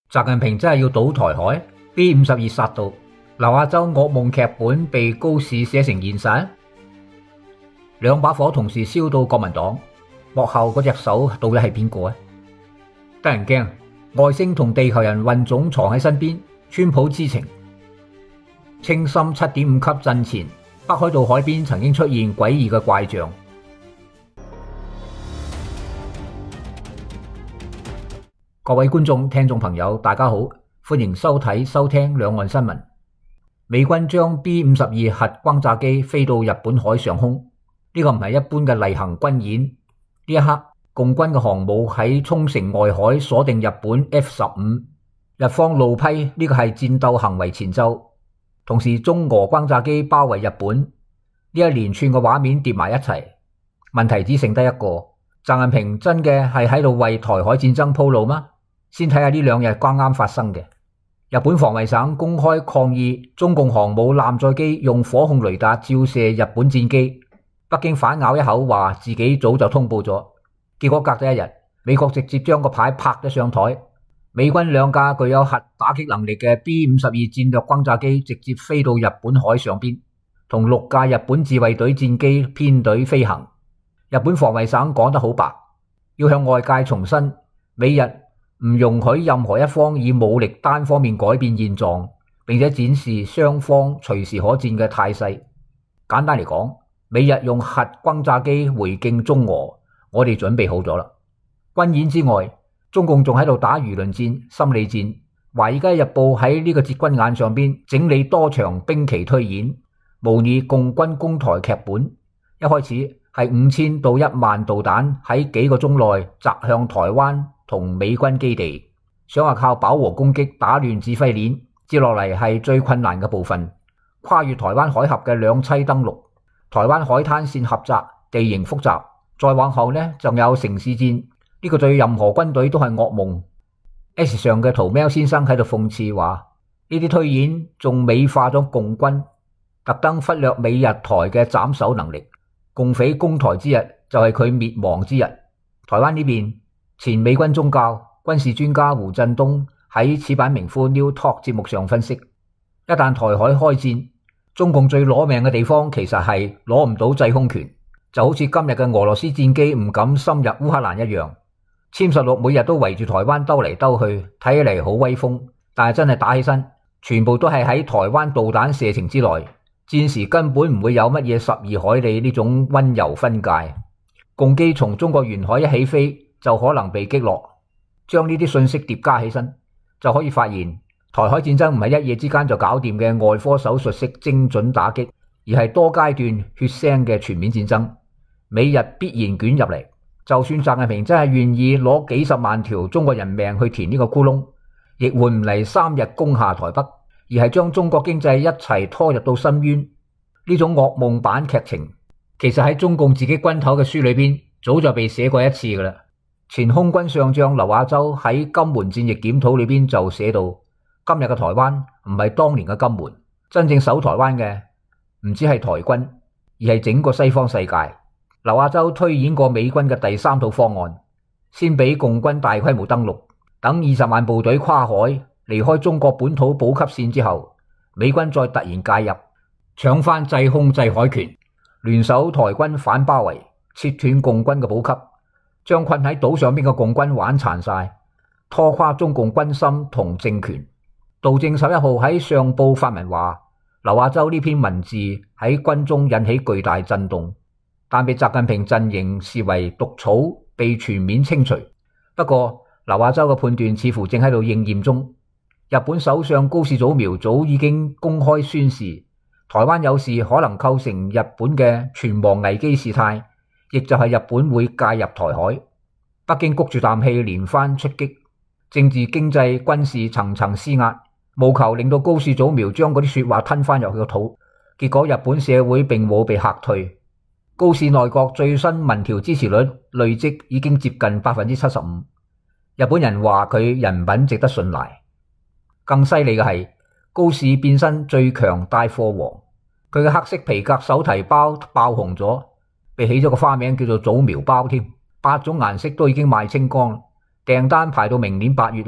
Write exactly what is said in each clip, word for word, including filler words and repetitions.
習近平真係要倒台海 ？B 五十二殺到，劉亞洲噩夢劇本被高市寫成現實，兩把火同時燒到國民黨，幕後嗰隻手到底係邊個啊？得人驚，外星同地球人混種藏喺身邊，川普知情。青森七點五級震前，北海道海邊曾經出現詭異嘅怪象。各位觀眾、聽眾朋友，大家好，歡迎收睇、收聽兩岸新聞。美軍將 B 五十二核轟炸機飛到日本海上空，呢個唔係一般嘅例行軍演。呢一刻，共軍嘅航母喺沖繩外海鎖定日本 F 十五，日方怒批呢個係戰鬥行為前奏。同時，中俄轟炸機包圍日本，呢一連串嘅畫面疊埋一齊，問題只剩得一個：習近平真嘅係喺度為台海戰爭鋪路嗎？先睇下呢兩日剛啱發生嘅。日本防衛省公開抗議中共航母艦載機用火控雷達照射日本戰機，北京反咬一口話自己早就通報咗。結果隔咗一日，美國直接將個牌拍咗上台，美軍兩架具有核打擊能力嘅 B 五十二戰略轟炸機直接飛到日本海上邊，同六架日本自衛隊戰機編隊飛行。日本防衛省講得好白，要向外界重申美日唔容許任何一方以武力單方面改變現狀，並且展示雙方隨時可戰嘅態勢。簡單嚟講，美日用核轟炸機回敬中俄，我哋準備好咗啦。軍演之外，中共仲喺度打輿論戰、心理戰。華爾街日報喺呢個節骨眼上邊整理多場兵棋推演，模擬共軍攻台劇本。一開始係五千到一萬導彈喺幾個鐘內擲向台灣同美軍基地，想話靠飽和攻擊打亂指揮鏈。接落嚟係最困難嘅部分，跨越台灣海峽嘅兩棲登陸。台灣海灘線狹窄，地形複雜，再往後呢仲有城市戰，呢個對任何軍隊都係噩夢。S 上嘅圖喵先生喺度諷刺話，呢啲推演仲美化咗共軍，特登忽略美日台嘅斬首能力。共匪攻台之日就係佢滅亡之日。台灣呢邊，前美軍中校、軍事專家胡振東喺矢板明夫 New Talk 節目上分析，一旦台海開戰，中共最攞命嘅地方其實係攞唔到制空權，就好似今日嘅俄羅斯戰機唔敢深入烏克蘭一樣。殲十六每日都圍住台灣兜嚟兜去，睇起嚟好威風，但係真係打起身，全部都係喺台灣導彈射程之內，戰時根本唔會有乜嘢十二海里呢種溫柔分界。共機從中國沿海一起飛就可能被擊落，將呢啲信息疊加起身，就可以發現台海戰爭唔係一夜之間就搞掂嘅外科手術式精準打擊，而係多階段血腥嘅全面戰爭。美日必然捲入嚟，就算習近平真係願意攞幾十萬條中國人命去填呢個窟窿，亦換唔嚟三日攻下台北，而係將中國經濟一齊拖入到深淵。呢種噩夢版劇情其實喺中共自己軍頭嘅書裏邊早就被寫過一次噶啦。前空軍上將劉亞洲喺金門戰役檢討裏邊就寫到，今日嘅台灣唔係當年嘅金門，真正守台灣嘅唔止係台軍，而係整個西方世界。劉亞洲推演過美軍嘅第三套方案，先俾共軍大規模登陸，等二十萬部隊跨海離開中國本土補給線之後，美軍再突然介入，搶翻制空制海權，聯手台軍反包圍，切斷共軍嘅補給，將困喺島上邊嘅共軍玩殘晒，拖垮中共軍心同政權。杜正十一號喺上報發文話，劉亞洲呢篇文字喺軍中引起巨大震動，但被習近平陣營視為毒草，被全面清除。不過劉亞洲嘅判斷似乎正喺度應驗中。日本首相高市早苗早已經公開宣示，台灣有事可能構成日本嘅存亡危機事態，亦就係日本會介入台海。北京谷住啖氣連番出擊，政治、經濟、軍事層層施壓，務求令到高市早苗將嗰啲說話吞翻入去個肚。結果日本社會並冇被嚇退，高市內閣最新民調支持率累積已經接近百分之七十五。日本人話佢人品值得信賴。更犀利嘅係，高市變身最強帶貨王，佢嘅黑色皮革手提包爆紅咗，被起咗個花名叫做早苗包添，八種顏色都已經賣清光，訂單排到明年八月啦。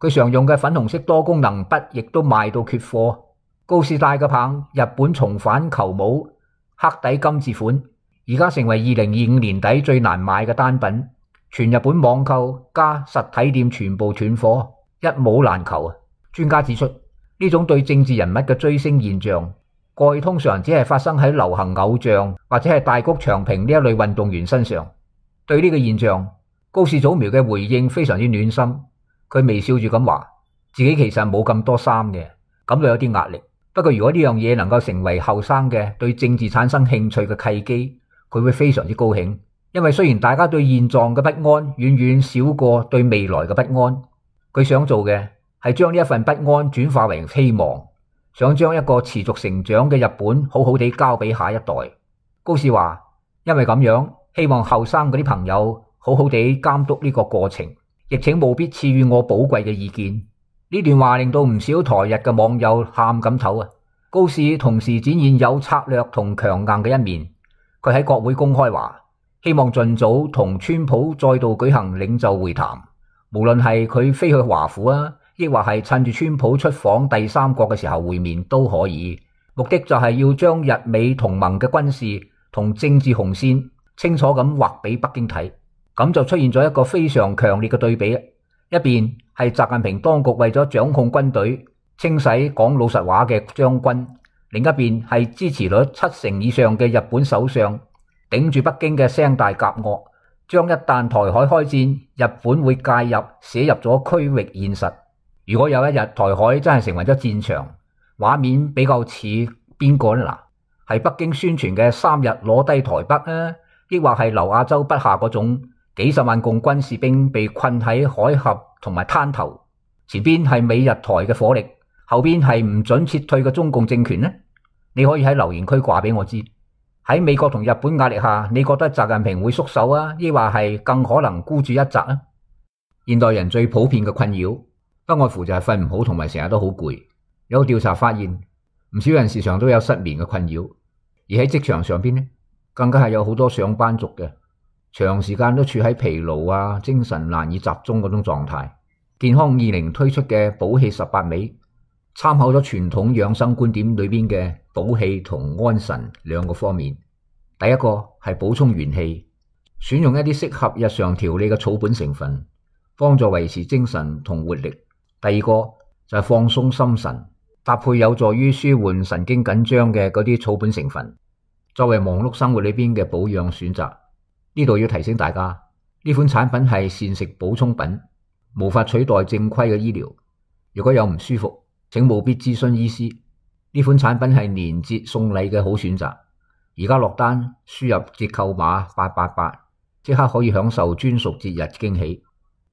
佢常用嘅粉紅色多功能筆亦都賣到缺貨。高士戴嘅棒日本重返球帽黑底金字款，而家成為二零二五年底最難買嘅單品，全日本網購加實體店全部斷貨，一帽難求啊！專家指出，呢種對政治人物嘅追星現象，過去通常只係發生喺流行偶像或者係大谷翔平呢一類運動員身上。對呢個現象，高市早苗嘅回應非常之暖心，佢微笑住咁話，自己其實冇咁多衫嘅，感到有啲壓力。不過如果呢樣嘢能夠成為後生嘅對政治產生興趣嘅契機，佢會非常之高興。因為雖然大家對現狀嘅不安遠遠少過對未來嘅不安，佢想做嘅係將呢一份不安轉化為希望，想將一個持續成長嘅日本好好地交俾下一代。高市話，因為咁樣，希望後生嗰啲朋友好好地監督呢個過程，亦請務必賜予我寶貴嘅意見。呢段話令到唔少台日嘅網友喊咁頭啊！高市同時展現有策略同強硬嘅一面，佢喺國會公開話，希望盡早同川普再度舉行領袖會談，無論係佢飛去華府啊，亦或係趁住川普出訪第三國嘅時候會面都可以。目的就係要將日美同盟嘅軍事同政治紅線清楚咁畫俾北京睇，咁就出現咗一個非常強烈嘅對比。一邊係習近平當局為咗掌控軍隊，清洗講老實話嘅將軍；另一邊係支持率七成以上嘅日本首相，頂住北京嘅聲大夾惡，將一旦台海開戰，日本會介入，寫入咗區域現實。如果有一日台海真係成為咗戰場，畫面比較似邊個呢？嗱，係北京宣傳嘅三日攞低台北啊，抑或係劉亞洲筆下嗰種幾十萬共軍士兵被困喺海峽同埋灘頭，前邊係美日台嘅火力，後邊係唔准撤退嘅中共政權呢？你可以喺留言區話俾我知。喺美國同日本壓力下，你覺得習近平會縮手啊，抑或係更可能孤注一擲啊？現代人最普遍嘅困擾，不外乎就係瞓唔好同埋成日都好攰。有調查發現，唔少人時常都有失眠嘅困擾，而喺職場上邊呢，更加係有好多上班族嘅長時間都處喺疲勞啊、精神難以集中嗰種狀態。健康二零推出嘅補氣十八味，參考咗傳統養生觀點裏邊嘅補氣同安神兩個方面。第一個係補充元氣，選用一啲適合日常調理嘅草本成分，幫助維持精神同活力。第二個就係放鬆心神，搭配有助於舒緩神經緊張嘅嗰啲草本成分，作為忙碌生活裏邊嘅保養選擇。呢度要提醒大家，呢款產品係膳食補充品，無法取代正規嘅醫療。如果有唔舒服，請務必諮詢醫師。呢款產品係年節送禮嘅好選擇。而家落單輸入折扣碼八八八，即刻可以享受專屬節日驚喜。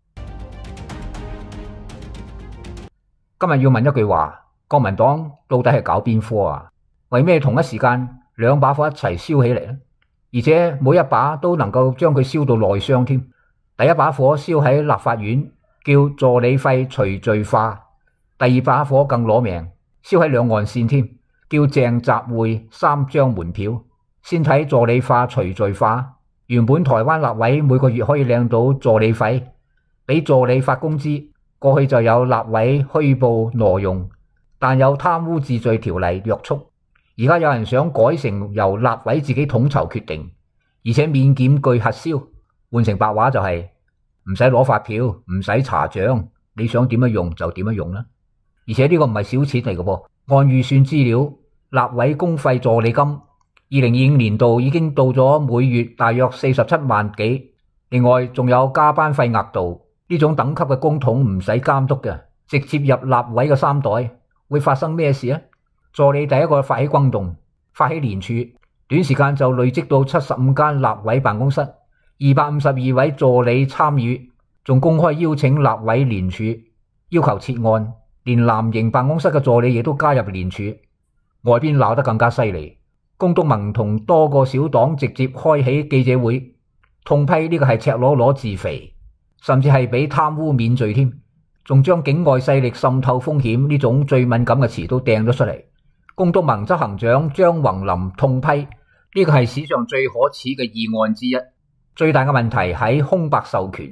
今日要問一句話，國民黨到底係搞邊科啊？為咩同一時間兩把火一齊燒起嚟呢？而且每一把都能夠將佢燒到內傷添。第一把火燒喺立法院，叫助理費除罪化；第二把火更攞命，燒喺兩岸線添，叫鄭集會三張門票。先睇助理化除罪化。原本台灣立委每個月可以領到助理費，俾助理發工資。過去就有立委虛報挪用，但有貪污治罪條例約束。而家有人想改成由立委自己統籌決定，而且免檢具核銷，換成白話就係唔使攞發票，唔使查賬，你想點樣用就點樣用啦。而且呢個唔係小錢嚟嘅噃，按預算資料，立委公費助理金二零二五年度已經到咗每月大約四十七萬幾，另外仲有加班費額度。呢種等級嘅公帑唔使監督嘅，直接入立委嘅衫袋，會發生咩事啊？助理第一個發起轟動，發起連署，短時間就累積到七十五間立委辦公室，二百五十二位助理參與，仲公開邀請立委連署，要求撤案，連藍營辦公室嘅助理亦都加入連署。外邊鬧得更加犀利，公督盟同多個小黨直接開起記者會，痛批呢個係赤裸裸自肥，甚至係俾貪污免罪添，仲將境外勢力滲透風險呢種最敏感嘅詞都掟咗出嚟。公督盟執行長張宏林痛批呢個係史上最可恥嘅議案之一。最大嘅問題喺空白授權，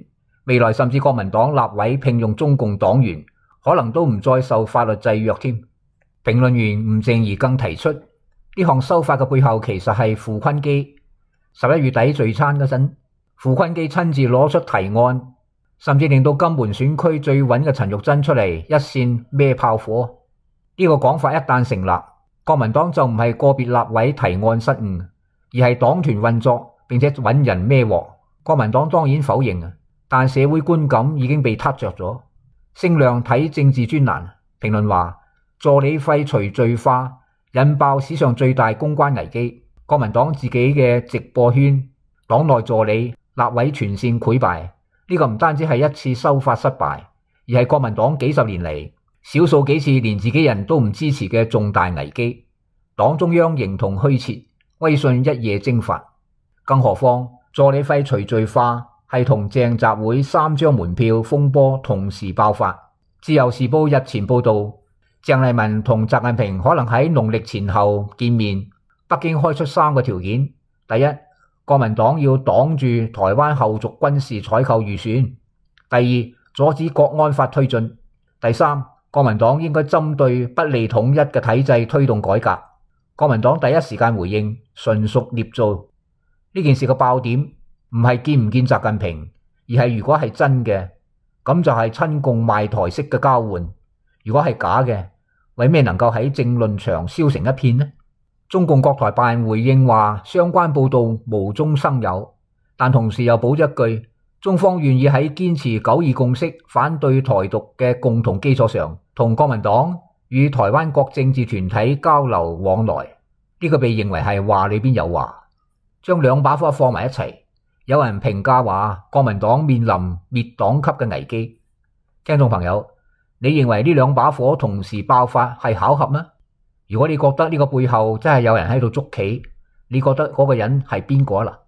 未來甚至國民黨立委聘用中共黨員，可能都唔再受法律制約添。評論員吳靜怡更提出，呢項修法嘅背後其實係傅昆基。十一月底聚餐嗰陣，傅昆基親自攞出提案，甚至令到金門選區最穩嘅陳玉珍出嚟一線孭炮火。呢、這個講法一旦成立，國民黨就唔係個別立委提案失誤，而係黨團運作並且揾人孭鑊。國民黨當然否認，但社會觀感已經被撻着咗。聲量睇政治專欄評論話，助理費除罪化引爆史上最大公關危機。國民黨自己嘅直播圈、黨內助理、立委全線潰敗，呢、這個唔單止係一次修法失敗，而係國民黨幾十年嚟少數幾次連自己人都唔支持嘅重大危機。黨中央形同虛設，威信一夜蒸發。更何況助理費除罪化係同鄭集會三張門票風波同時爆發。自由時報日前報道，鄭麗文同習近平可能喺農曆前後見面。北京開出三個條件：第一，國民黨要擋住台灣後續軍事採購預算；第二，阻止國安法推進；第三，國民黨應該針對不利統一嘅體制推動改革。國民黨第一時間回應，純屬捏造。呢件事嘅爆點唔係見唔見習近平，而係如果係真嘅，咁就係親共賣台式嘅交換；如果係假嘅，為咩能夠喺政論場燒成一片呢？中共國台辦回應話，相關報道無中生有，但同時又補咗一句，中方願意喺堅持九二共識、反對台獨嘅共同基礎上，同國民黨與台灣各政治團體交流往來。呢、這個被認為係話裏邊有話，將兩把火放埋一齊。有人評價話，國民黨面臨滅黨級嘅危機。聽眾朋友，你認為呢兩把火同時爆發係巧合嗎？如果你覺得呢個背後真係有人喺度捉棋，你覺得嗰個人係邊個啦？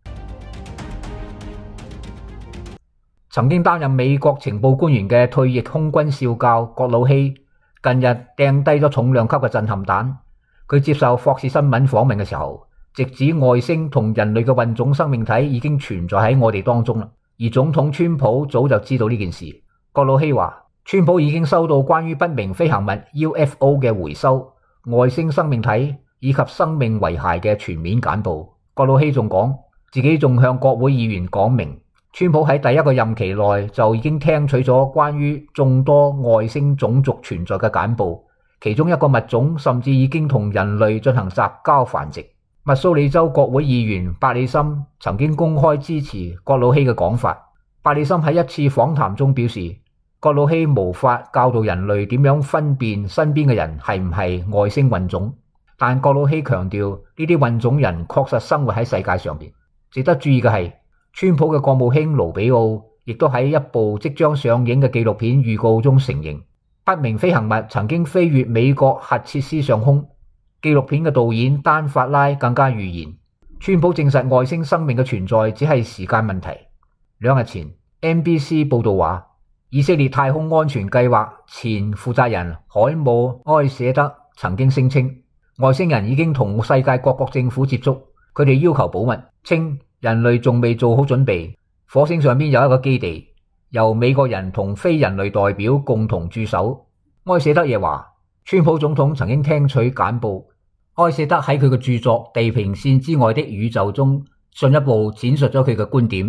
曾經擔任美國情報官員嘅退役空軍少校葛魯希，近日掟低咗重量級嘅震撼彈。佢接受霍士新聞訪問嘅時候，直指外星同人類嘅混種生命體已經存在喺我哋當中啦。而總統川普早就知道呢件事。葛魯希話，川普已經收到關於不明飛行物 U F O 嘅回收、外星生命體以及生命遺骸嘅全面簡報。葛魯希仲講，自己仲向國會議員講明，川普喺第一個任期內就已經聽取咗關於眾多外星種族存在嘅簡報，其中一個物種甚至已經同人類進行雜交繁殖。密蘇里州國會議員伯里森曾經公開支持葛魯希嘅講法。伯里森喺一次訪談中表示，葛魯希無法教導人類點樣分辨身邊嘅人係唔係外星混種，但葛魯希強調呢啲混種人確實生活喺世界上邊。值得注意嘅係，川普嘅國務卿盧比奧亦都喺一部即將上映嘅紀錄片預告中承認，不明飛行物曾經飛越美國核設施上空。紀錄片嘅導演丹法拉更加預言，川普證實外星生命嘅存在只係時間問題。兩日前 N B C 報道話，以色列太空安全計劃前負責人海姆埃舍德曾經聲稱，外星人已經同世界各國政府接觸，佢哋要求保密，稱人類仲未做好準備。火星上邊有一個基地，由美國人同非人類代表共同駐守。埃舍德亦話，川普總統曾經聽取簡報。埃舍德喺佢嘅著作《地平線之外的宇宙》中進一步闡述咗佢嘅觀點。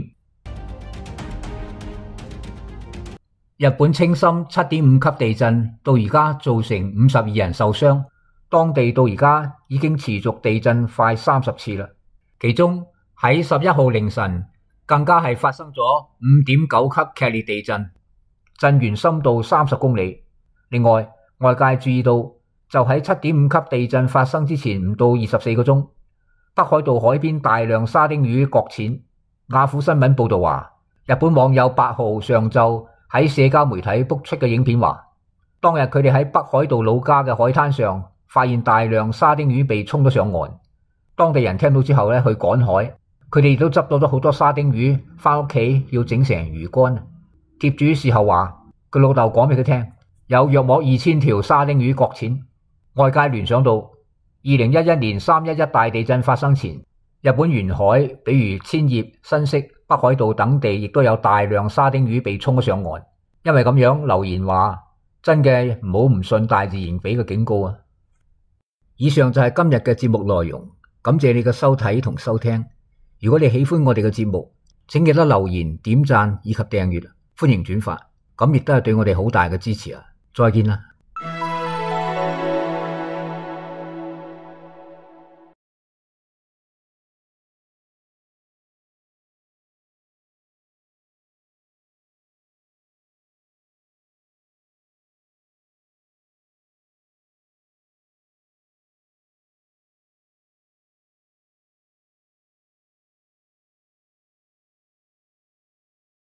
日本青森七點五級地震到而家造成五十二人受傷，當地到而家已經持續地震快三十次啦。其中喺十一號凌晨更加係發生咗五點九級劇烈地震，震源深度三十公里。另外，外界注意到，就喺七點五級地震發生之前唔到二十四個鐘，北海道海邊大量沙丁魚擱淺。雅虎新聞報道話，日本網友八號上晝喺社交媒體卜出嘅影片話，當日佢哋喺北海道老家嘅海灘上發現大量沙丁魚被沖咗上岸。當地人聽到之後咧，去趕海，佢哋亦都執到咗好多沙丁魚翻屋企要整成魚乾。貼主事後話，佢老豆講俾佢聽，有約莫二千條沙丁魚擱淺。外界聯想到二零一一年三一一大地震發生前，日本沿海比如千葉、新潟、 北海道等地亦都有大量沙丁魚被沖咗上岸。因為咁樣留言話，真嘅唔好唔信大自然俾嘅警告啊！以上就係今日嘅節目內容，感謝你嘅收睇同收聽。如果你喜歡我哋嘅節目，請記得留言、點讚以及訂閱，歡迎轉發，咁亦都係對我哋好大嘅支持啊！再見啦！